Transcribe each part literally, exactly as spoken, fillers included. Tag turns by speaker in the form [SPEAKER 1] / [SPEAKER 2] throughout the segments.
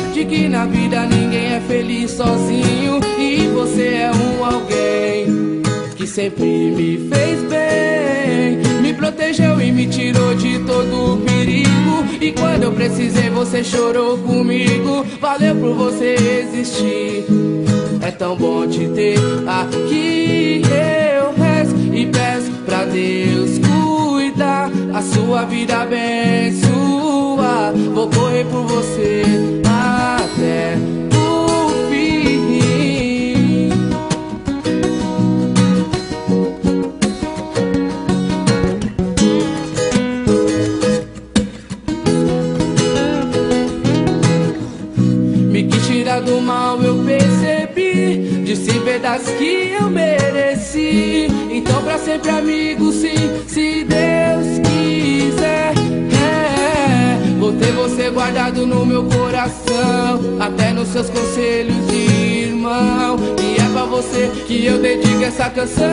[SPEAKER 1] de que na vida ninguém é feliz sozinho, e você é um alguém que sempre me fez bem, me protegeu e me tirou de todo o perigo. E quando eu precisei você chorou comigo. Valeu por você existir, é tão bom te ter aqui. Eu rezo e peço pra Deus cuidar, a sua vida abençoar. Vou correr por você até o fim. Me quis tirar do mal, eu percebi, disse verdades que eu mereci. Então pra sempre amigo, sim, se Deus quiser, é, vou ter você guardado no meu coração, até nos seus conselhos de irmão. E é pra você que eu dedico essa canção.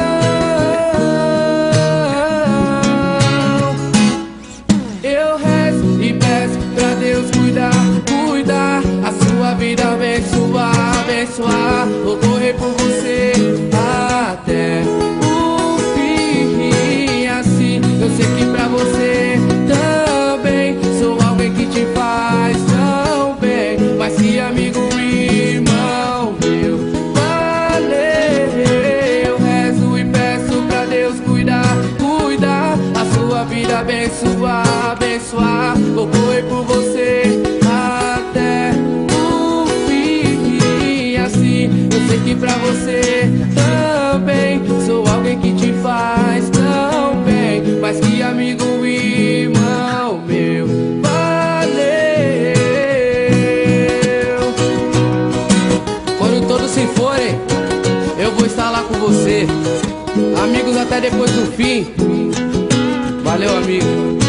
[SPEAKER 1] Eu rezo e peço pra Deus cuidar, cuidar, a sua vida abençoar, abençoar. Vou correr por você até o fim. Assim eu sei que pra você também sou alguém que te faz tão bem. Mas que amigo, irmão meu, valeu. Eu rezo e peço pra Deus cuidar, cuidar, a sua vida abençoar, abençoar. Vou correr por você até o fim. Assim eu sei que pra você também sou alguém que te faz tão bem. Mas que amigo, irmão meu, valeu. Quando todos se forem, eu vou estar lá com você. Amigos até depois do fim. Valeu, amigo.